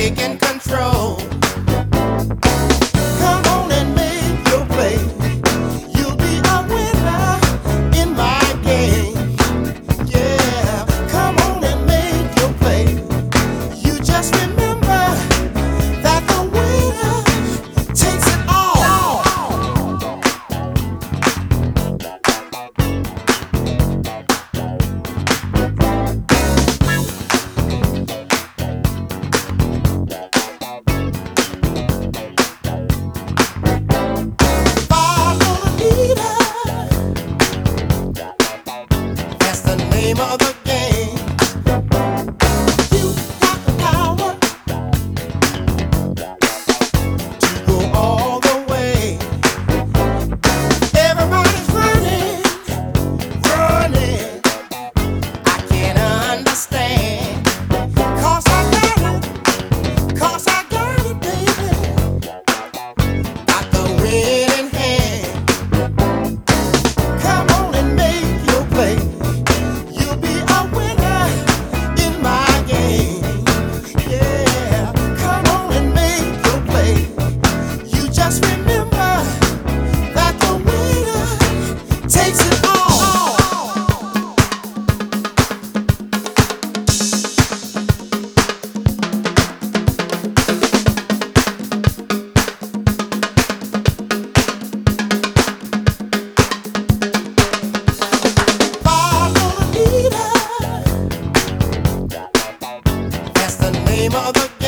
taking control. Come on and make your play. You'll be a winner in my game. Yeah, come on and make your play. You just remember that the winner takes it all. Follow the leader. That's the name of the game. You got the power to go all the way. Everybody's running, running. I can't understand. 'Cause I got it, 'cause I got it, baby. Got the winning hand. Come on and make your play. You'll be a winner in my game. Yeah, come on and make your play. You just remember that the winner takes it all. Follow the leader. That's the name of the